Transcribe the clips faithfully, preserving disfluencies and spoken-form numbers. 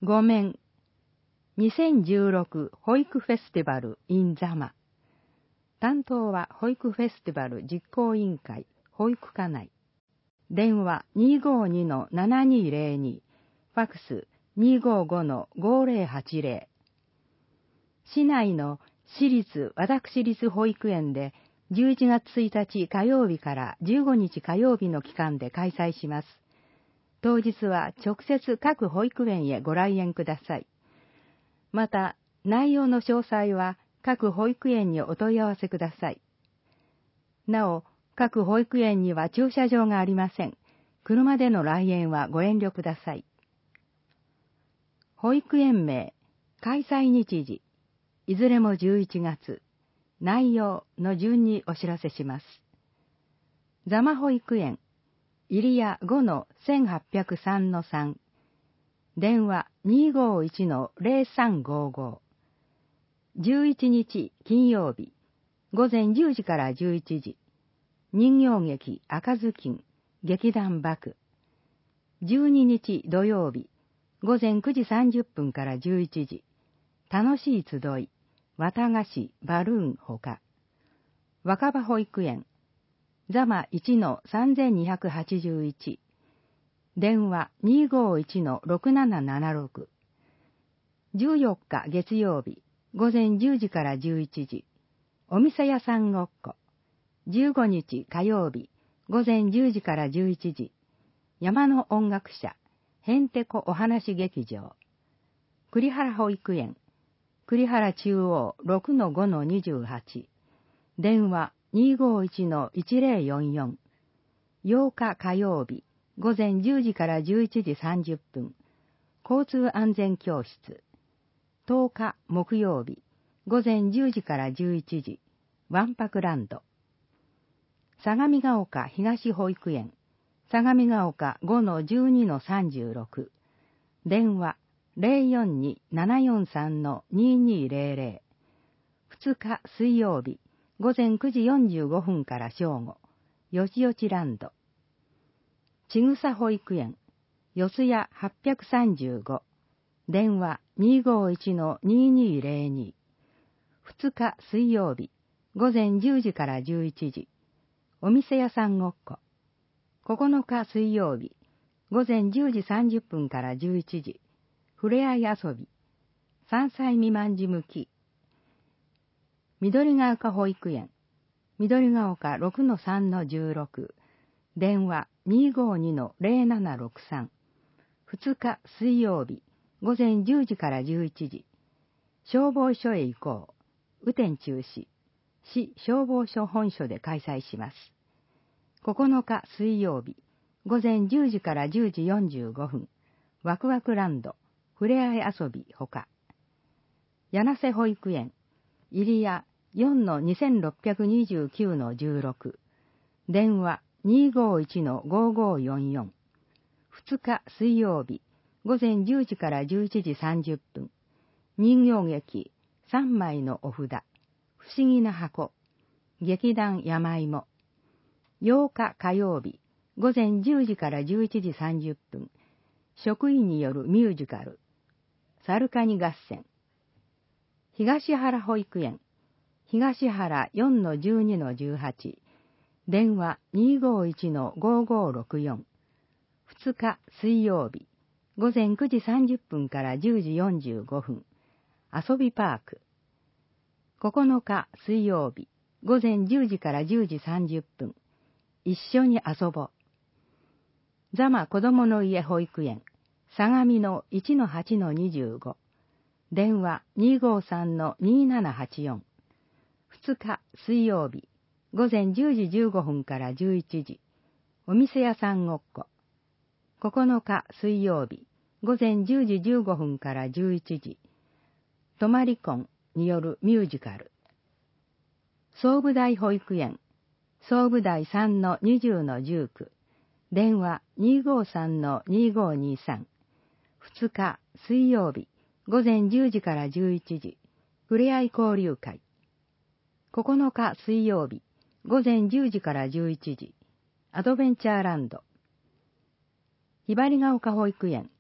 ごめん。にせんじゅうろく保育フェスティバル in 座間。担当は保育フェスティバル実行委員会保育課内。電話 にーごーにのななにーぜろに、ファックス にーごーごのごーぜろはちぜろ。市内の私立私立保育園でじゅういちがつついたち火曜日からじゅうごにち火曜日の期間で開催します。当日は直接各保育園へご来園ください。また、内容の詳細は各保育園にお問い合わせください。なお、各保育園には駐車場がありません。車での来園はご遠慮ください。保育園名、開催日時、いずれもじゅういちがつ、内容の順にお知らせします。座間保育園、入谷 ごのせんはっぴゃくさんのさん、電話 にーごーいちのぜろさんごーごー、じゅういちにち金曜日、午前じゅうじからじゅういちじ、人形劇赤ずきん、劇団幕。じゅうににち土曜日、午前くじさんじゅっぷんからじゅういちじ、楽しい集い、綿菓子、バルーンほか。若葉保育園、座間いちのさんぜんにひゃくはちじゅういち、電話 にーごーいちのろくななななろく。じゅうよっか月曜日、午前じゅうじからじゅういちじ、お店屋さんごっこ。じゅうごにち火曜日、午前じゅうじからじゅういちじ、山の音楽社、へんてこお話劇場。栗原保育園、栗原中央 ろくのごのにじゅうはち、電話 にーごーいちのいちぜろよんよん。ようか火曜日、午前じゅうじからじゅういちじさんじゅっぷん、交通安全教室。とおか木曜日、午前じゅうじからじゅういちじ、わんぱくランド。相模が丘東保育園、相模が丘 ごのじゅうにのさんじゅうろく、電話 ぜろよんにーななよんさんのにーにーぜろぜろ。ふつか水曜日、午前くじよんじゅうごふんから正午、よちよちランド。ちぐさ保育園、四谷はっぴゃくさんじゅうご、電話 にーごーいちのにーにーぜろに。ふつか水曜日、午前じゅうじからじゅういちじ、お店屋さんごっこ。ここのか水曜日、午前じゅうじさんじゅっぷんからじゅういちじ、ふれあい遊び。さんさい未満児向き。緑が丘保育園、緑が丘 ろくのさんのじゅうろく、電話 にーごーにのぜろななろくさん。ふつか水曜日、午前じゅうじからじゅういちじ、消防署へ行こう。雨天中止。市消防署本所で開催します。ここのか水曜日、午前じゅうじからじゅうじよんじゅうごふん、ワクワクランド、ふれあい遊びほか。柳瀬保育園、入谷 よんのにせんろっぴゃくにじゅうきゅうのじゅうろく、電話 にーごーいちのごーごーよんよん。ふつか水曜日、午前じゅうじからじゅういちじさんじゅっぷん、人形劇さんまいのお札、不思議な箱、劇団山芋。ようか火曜日、午前じゅうじからじゅういちじさんじゅっぷん、職員によるミュージカル、サルカニ合戦。東原保育園、東原 よんのじゅうにのじゅうはち、電話 にーごーいちのごーごーろくよん。ふつか水曜日、午前くじさんじゅっぷんからじゅうじよんじゅうごふん、遊びパーク。ここのか水曜日、午前じゅうじからじゅうじさんじゅっぷん、一緒に遊ぼう。座間子供の家保育園、相模の いちのはちのにじゅうご、電話 にーごーさんのにーななはちよん。ふつか水曜日、午前じゅうじじゅうごふんからじゅういちじ、お店屋さんごっこ。ここのか水曜日、午前じゅうじじゅうごふんからじゅういちじ、泊まり婚によるミュージカル。総武大保育園、総武大 さんのにじゅうのじゅうきゅう、電話 にーごーさんのにーごーにーさん。ふつか水曜日、午前じゅうじからじゅういちじ、ふれあい交流会。ここのか水曜日、午前じゅうじからじゅういちじ、アドベンチャーランド。ひばりが丘保育園、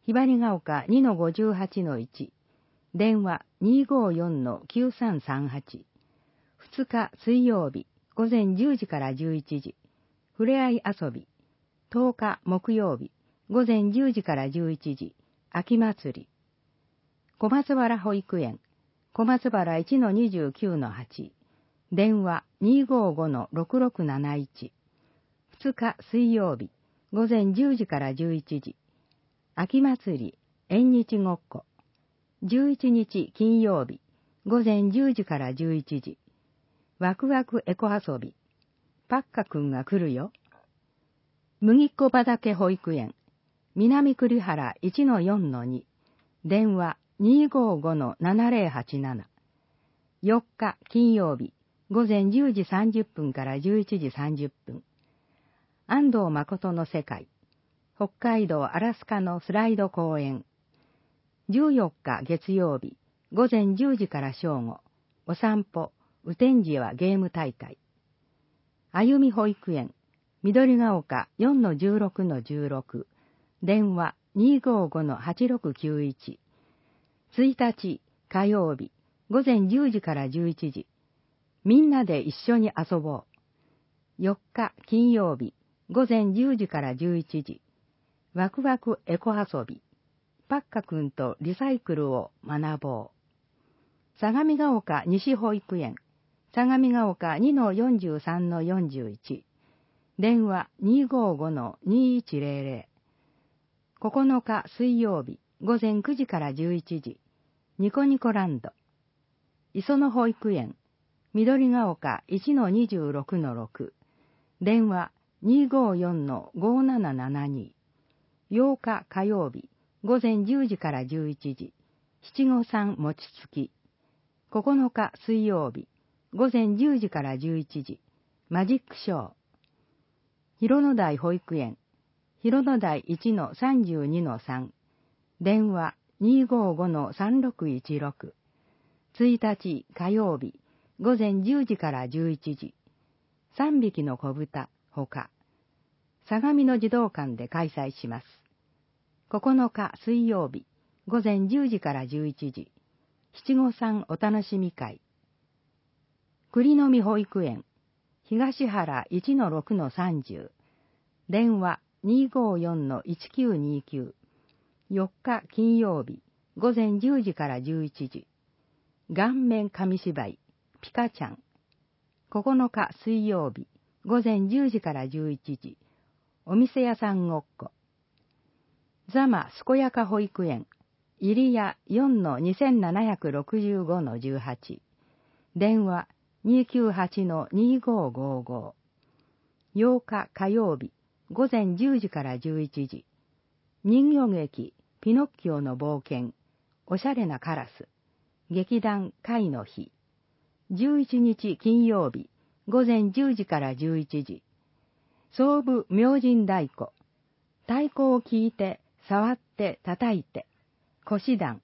ひばりが丘 にのごじゅうはちのいち、電話 にーごーよんのきゅうさんさんはち、ふつか水曜日午前じゅうじからじゅういちじ、ふれあい遊び、とおか木曜日午前じゅうじからじゅういちじ、秋祭り、小松原保育園、小松原 いちのにじゅうきゅうのはち、電話 にーごーごのろくろくなないち、ふつか水曜日午前じゅうじからじゅういちじ、秋祭り、縁日ごっこ、じゅういちにち金曜日午前じゅうじからじゅういちじ、ワクワクエコ遊び、パッカくんが来るよ。麦っ子畑保育園、南栗原 いちのよんのに、電話 にーごーごのななぜろはちなな、よっか金曜日午前じゅうじさんじゅっぷんからじゅういちじさんじゅっぷん、安藤誠の世界、北海道アラスカのスライド公園、じゅうよっか月曜日午前じゅうじから正午、お散歩、雨天時はゲーム大会、あゆみ保育園、緑が丘 よんのじゅうろくのじゅうろく、電話 にーごーごのはちろくきゅういち、ついたち火曜日午前じゅうじからじゅういちじ、みんなで一緒に遊ぼう。よっか金曜日午前じゅうじからじゅういちじ、ワクワクエコ遊び、パッカくんとリサイクルを学ぼう。相模が丘西保育園、相模が丘 にのよんじゅうさんのよんじゅういち、電話 にーごーごのにいちぜろぜろ、ここのか水曜日午前くじからじゅういちじ、ニコニコランド、磯野保育園、緑が丘 いちのにじゅうろくのろく、電話 にーごーよんのごななななに、ようか火曜日午前じゅうじからじゅういちじ、七五三餅つき、ここのか水曜日午前じゅうじからじゅういちじ、マジックショー、広野台保育園、広野台 いちのさんじゅうにのさん、電話 にーごーごのさんろくいちろく、ついたち火曜日午前じゅうじからじゅういちじ、さんびきの子豚ほか、相模の児童館で開催します。ここのか水曜日午前じゅうじからじゅういちじ、七五三お楽しみ会、栗の実保育園、東原 いちのろくのさんじゅう、電話 にーごーよんのいちきゅうにきゅう、よっか金曜日午前じゅうじからじゅういちじ、顔面紙芝居、ピカちゃん、ここのか水曜日午前じゅうじからじゅういちじ、お店屋さんごっこ、座間健やか保育園、入谷 よんのにせんななひゃくろくじゅうごのじゅうはち、電話 にーきゅうはちのにーごーごーごー、ようか火曜日午前じゅうじからじゅういちじ、人形劇ピノッキオの冒険、おしゃれなカラス、劇団会の日、じゅういちにち金曜日午前じゅうじからじゅういちじ、総武明神太鼓、太鼓を聞いて触って叩いて、腰段、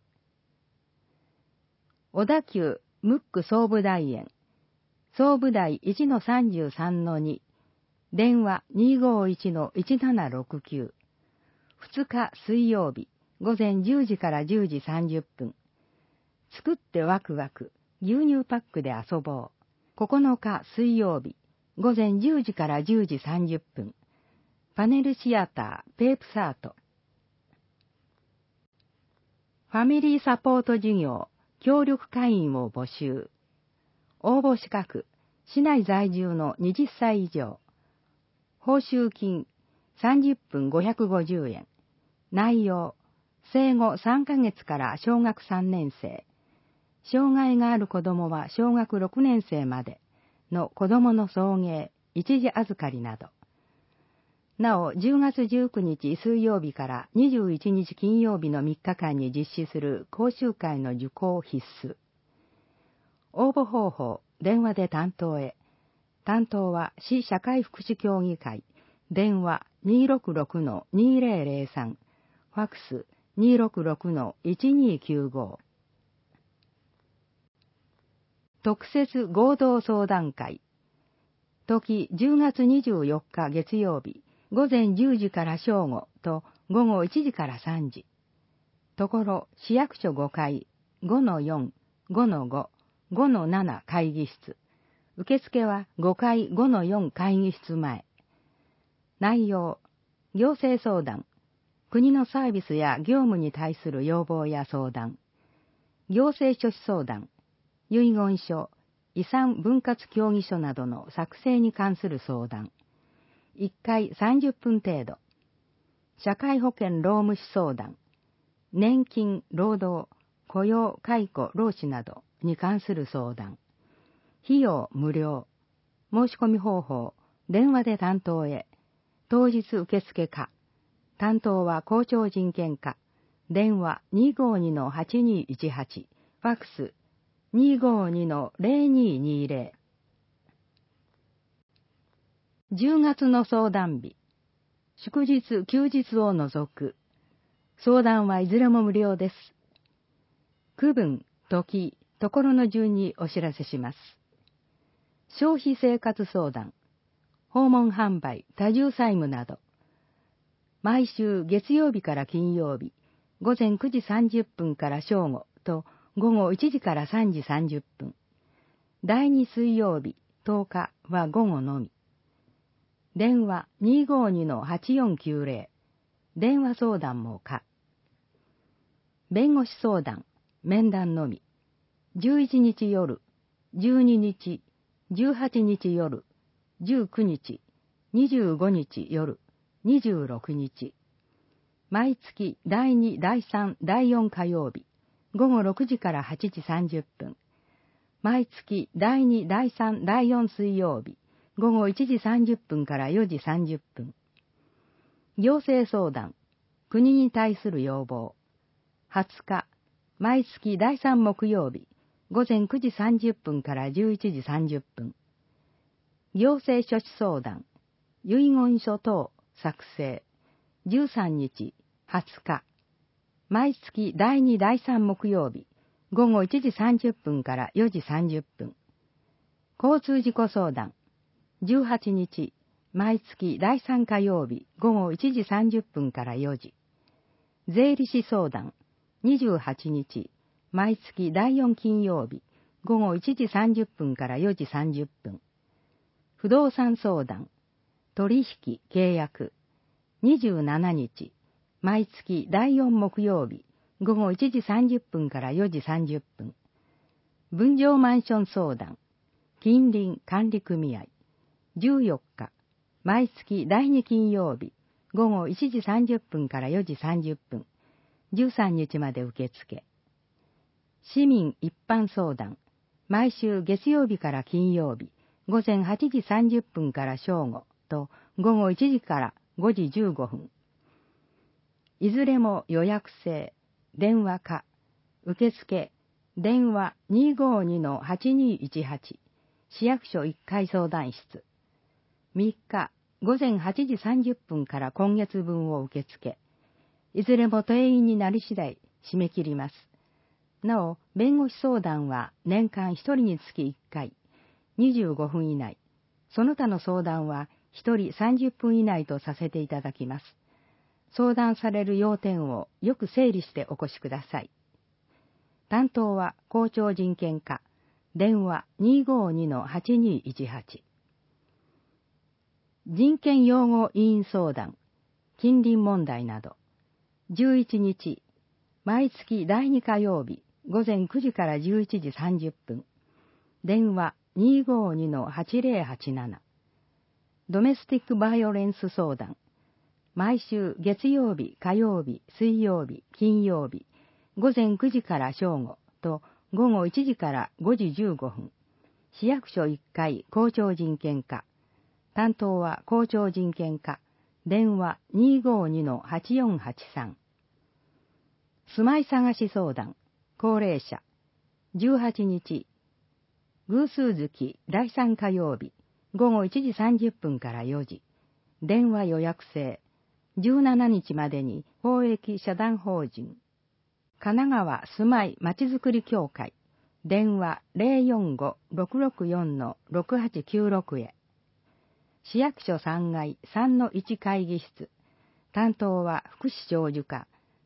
小田急ムック総武大園、総武大 いちのさんじゅうさんのに、電話 にーごーいちのいちななろくきゅう、ふつか水曜日午前じゅうじからじゅうじさんじゅっぷん、作ってワクワク牛乳パックで遊ぼう、ここのか水曜日午前じゅうじからじゅうじさんじゅっぷん、パネルシアターペープサート、ファミリーサポート事業協力会員を募集、応募資格、市内在住のはたち以上、報酬金さんじゅっぷんごひゃくごじゅうえん、内容、生後さんかげつから小学さんねん生、障害がある子どもは小学ろくねん生までの子どもの送迎、一時預かりなど。なお、じゅうがつじゅうくにち水曜日からにじゅういちにち金曜日のみっかかんに実施する講習会の受講必須。応募方法、電話で担当へ。担当は市社会福祉協議会、電話 にーろくろくのにーぜろぜろさん、ファックス にーろくろくのいちにーきゅうご。特設合同相談会。時じゅうがつにじゅうよっか月曜日、午前じゅうじから正午と午後いちじからさんじ。 ところ市役所ごかい ごのよん、ごのご、ごのなな会議室。受付はごかい ごのよん会議室前。内容、行政相談、国のサービスや業務に対する要望や相談、行政書士相談、遺言書、遺産分割協議書などの作成に関する相談、いっかいさんじゅっぷん程度、社会保険労務士相談、年金、労働、雇用、解雇、労使などに関する相談、費用無料、申し込み方法、電話で担当へ、当日受付か、担当は校長人権課、電話 にごにのはちにいちはち、ファックス にごにのぜろににぜろ。じゅうがつの相談日、祝日、休日を除く。相談はいずれも無料です。区分、時、ところの順にお知らせします。消費生活相談、訪問販売、多重債務など。毎週月曜日から金曜日、午前くじさんじゅっぷんから正午と午後いちじからさんじさんじゅっぷん。だいに水曜日、とおかは午後のみ。電話 にごにのはちよんきゅうぜろ。電話相談も可。弁護士相談、面談のみ。じゅういちにち夜、じゅうににち、じゅうはちにち夜、じゅうくにち、にじゅうごにち夜、にじゅうろくにち。毎月だいに、だいさん、だいよん火曜日、午後ろくじからはちじさんじゅっぷん。毎月だいに、だいさん、だいよん水曜日、午後いちじさんじゅっぷんからよじさんじゅっぷん。行政相談、国に対する要望。はつか、毎月だいさん木曜日、午前くじさんじゅっぷんからじゅういちじさんじゅっぷん。行政書士相談、遺言書等作成。じゅうさんにち、はつか。毎月だいに、だいさん木曜日、午後いちじさんじゅっぷんからよじさんじゅっぷん。交通事故相談、じゅうはちにち、毎月だいさん火曜日、午後いちじさんじゅっぷんからよじ。税理士相談、にじゅうはちにち、毎月だいよん金曜日、午後いちじさんじゅっぷんからよじさんじゅっぷん。不動産相談、取引、契約、にじゅうしちにち、毎月だいよん木曜日、午後いちじさんじゅっぷんからよじさんじゅっぷん。分譲マンション相談、近隣管理組合、じゅうよっか、毎月だいに金曜日、午後いちじさんじゅっぷんからよじさんじゅっぷん、じゅうさんにちまで受付。市民一般相談、毎週月曜日から金曜日、午前はちじさんじゅっぷんから正午と午後いちじからごじじゅうごふん。いずれも予約制、電話か、受付、電話 にごにのはちにいちはち、市役所いっかい相談室。みっか、午前はちじさんじゅっぷんから今月分を受け付け、いずれも定員になり次第締め切ります。なお、弁護士相談は年間ひとりにつきいっかい、にじゅうごふん以内、その他の相談はひとりさんじゅっぷん以内とさせていただきます。相談される要点をよく整理してお越しください。担当は校長人権課、電話 にごにのはちにいちはち。人権擁護委員相談、近隣問題など。じゅういちにち、毎月だいに火曜日、午前くじからじゅういちじさんじゅっぷん。電話 にごにのはちぜろはちなな。ドメスティックバイオレンス相談。毎週月曜日、火曜日、水曜日、金曜日、午前くじから正午と午後いちじからごじじゅうごふん。市役所いっかい校長人権課。担当は校長人権課。電話 にごにのはちよんはちさん。住まい探し相談、高齢者。じゅうはちにち。偶数月だいさん火曜日、午後いちじさんじゅっぷんからよじ。電話予約制。じゅうしちにちまでに公益社団法人。神奈川住まいまちづくり協会。電話 ぜろよんご ろくろくよん ろくはちきゅうろく へ。市役所さんがい さんのいち会議室。担当は福祉長寿課。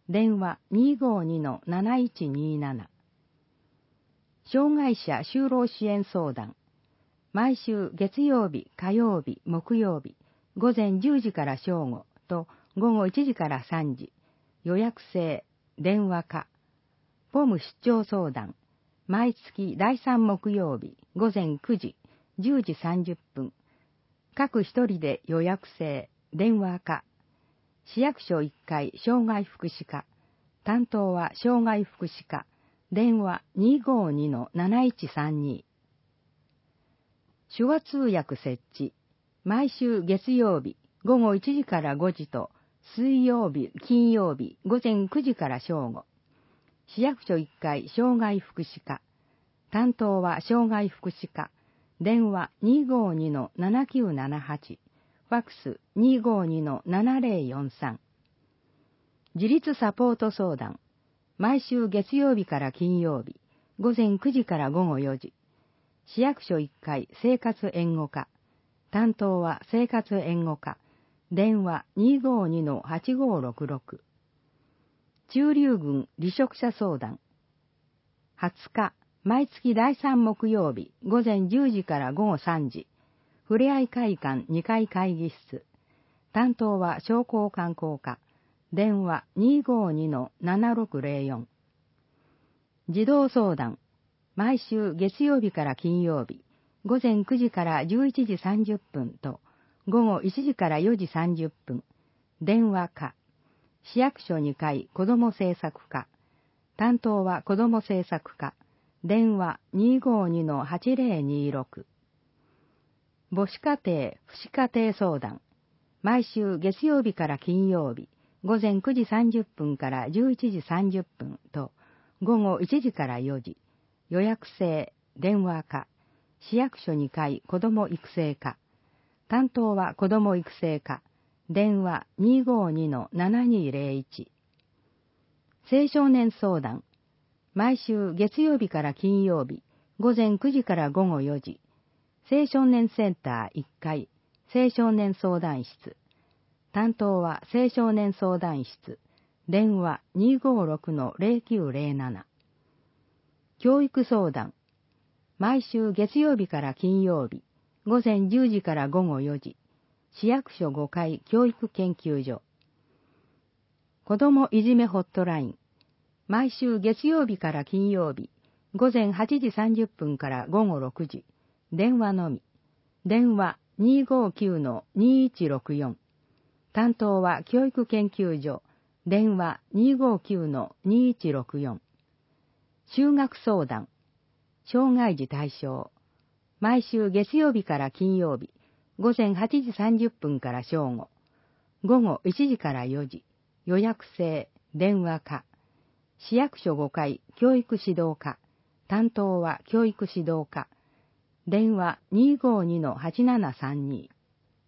電話 にーごーにのなないちにーなな。障害者就労支援相談。毎週月曜日、火曜日、木曜日、午前じゅうじから正午と午後いちじからさんじ。予約制、電話か。ポム出張相談。毎月だいさん木曜日、午前くじ、じゅうじさんじゅっぷん。各一人で予約制、電話か。市役所いっかい障害福祉課。担当は障害福祉課。電話 にーごーにのなないちさんに。手話通訳設置。毎週月曜日、午後いちじからごじと、水曜日、金曜日、午前くじから正午。市役所いっかい障害福祉課。担当は障害福祉課。電話 にーごーにのななきゅうななはち。ファックス にーごーにのななぜろよんさん。自立サポート相談。毎週月曜日から金曜日、午前くじから午後よじ。市役所いっかい生活援護課。担当は生活援護課。電話 にーごーにのはちごーろくろく。駐留軍離職者相談。はつか、毎月だいさん木曜日、午前じゅうじから午後さんじ。ふれあい会館にかい会議室。担当は商工観光課。電話 にーごーにのななろくぜろよん。児童相談。毎週月曜日から金曜日、午前くじからじゅういちじさんじゅっぷんと、午後いちじからよじさんじゅっぷん。電話課。市役所にかい子ども政策課。担当は子ども政策課。電話 にーごーにのはちぜろにろく。母子家庭、父子家庭相談。毎週月曜日から金曜日、午前くじさんじゅっぷんからじゅういちじさんじゅっぷんと、午後いちじからよじ。予約制、電話課。市役所にかい子ども育成課。担当は子ども育成課。電話 にーごーにのななにぜろいち。青少年相談。毎週月曜日から金曜日、午前くじから午後よじ。青少年センターいっかい、青少年相談室。担当は青少年相談室。電話 にーごーろくのぜろきゅうぜろなな。教育相談。毎週月曜日から金曜日、午前じゅうじから午後よじ。市役所ごかい教育研究所。子どもいじめホットライン。毎週月曜日から金曜日、午前はちじさんじゅっぷんから午後ろくじ。電話のみ。電話 にーごーきゅうのにいちろくよん。担当は教育研究所。電話 にーごーきゅうのにいちろくよん。就学相談。障害児対象。毎週月曜日から金曜日、午前はちじさんじゅっぷんから正午。午後いちじからよじ。予約制、電話課。市役所ごかい教育指導課。担当は教育指導課。電話 にーごーにのはちななさんに。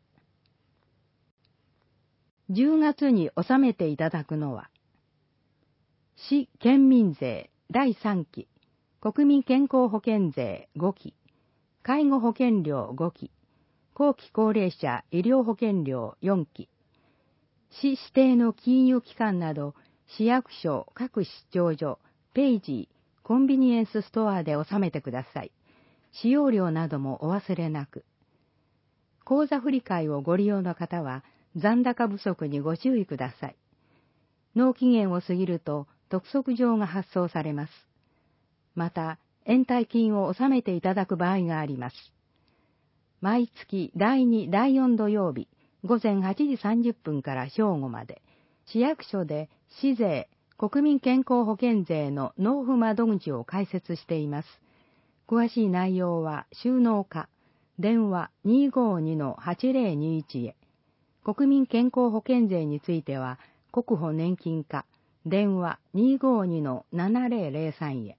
じゅうがつに納めていただくのは、市県民税だいさんき、国民健康保険税ごき、介護保険料ごき、後期高齢者医療保険料よんき、市指定の金融機関など市役所各出張所、ペイジー、コンビニエンスストアで納めてください。使用料などもお忘れなく。口座振替をご利用の方は残高不足にご注意ください。納期限を過ぎると督促状が発送されます。また、延滞金を納めていただく場合があります。毎月だいに、だいよん土曜日、午前はちじさんじゅっぷんから正午まで、市役所で市税、国民健康保険税の納付窓口を開設しています。詳しい内容は収納課、電話 にーごーにのはちぜろにいち へ。国民健康保険税については国保年金課、電話 にーごーにのななぜろぜろさん へ。